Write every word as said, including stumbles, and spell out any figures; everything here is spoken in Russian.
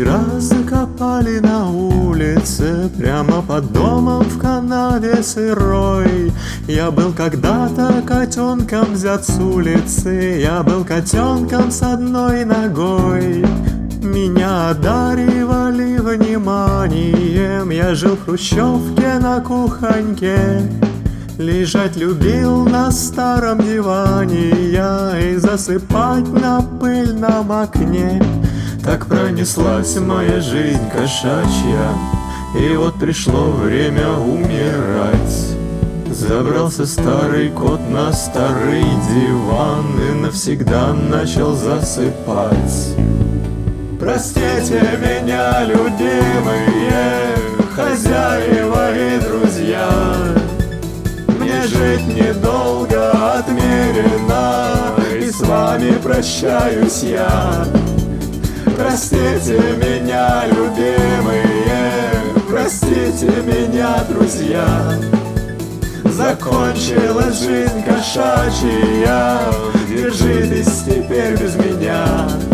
Первый раз закопали на улице, прямо под домом в канаве сырой. Я был когда-то котенком взят с улицы, я был котенком с одной ногой. Меня одаривали вниманием, я жил в хрущевке на кухоньке. Лежать любил на старом диване я и засыпать на пыльном окне. Так пронеслась моя жизнь кошачья, и вот пришло время умирать. Забрался старый кот на старый диван и навсегда начал засыпать. Простите меня, любимые хозяева и друзья, мне жить недолго отмерено, и с вами прощаюсь я. Простите меня, любимые, простите меня, друзья. Закончилась жизнь кошачья, держитесь теперь без меня.